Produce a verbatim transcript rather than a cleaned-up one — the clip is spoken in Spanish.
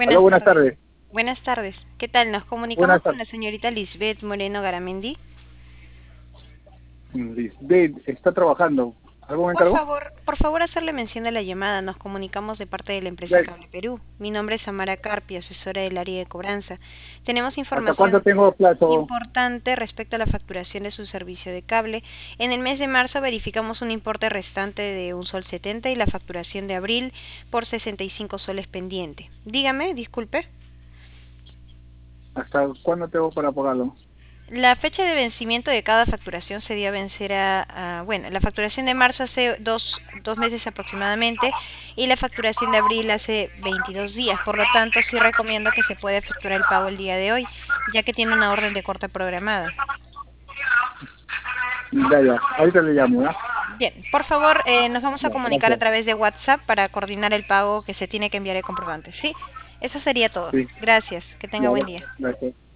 Buenas Aló, buenas tardes. tardes. Buenas tardes. ¿Qué tal? Nos comunicamos Buenas con tardes. la señorita Lisbeth Moreno Garamendi. Lisbeth está trabajando. ¿Algo me Por encargó? favor, por favor, hacerle mención de la llamada. Nos comunicamos de parte de la empresa Ya, Cable Perú. Mi nombre es Samara Carpi, asesora del área de cobranza. Tenemos ¿hasta cuándo información tengo plazo? importante respecto a la facturación de su servicio de cable. En el mes de marzo verificamos un importe restante de un sol setenta y la facturación de abril por sesenta y cinco soles pendiente. Dígame, disculpe. ¿Hasta cuándo tengo para pagarlo? La fecha de vencimiento de cada facturación se dio a vencer a, a- bueno, la facturación de marzo hace dos, dos meses aproximadamente y la facturación de abril hace veintidós días. Por lo tanto, sí recomiendo que se pueda efectuar el pago el día de hoy, ya que tiene una orden de corte programada. Ya, ya. Ahorita le llamo, ¿ya? Bien, por favor, eh, nos vamos a Ya, comunicar a gracias. través de WhatsApp para coordinar el pago que se tiene que enviar el comprobante. Sí, eso sería todo. Sí, Gracias, que tenga ya, buen ya. día. Gracias.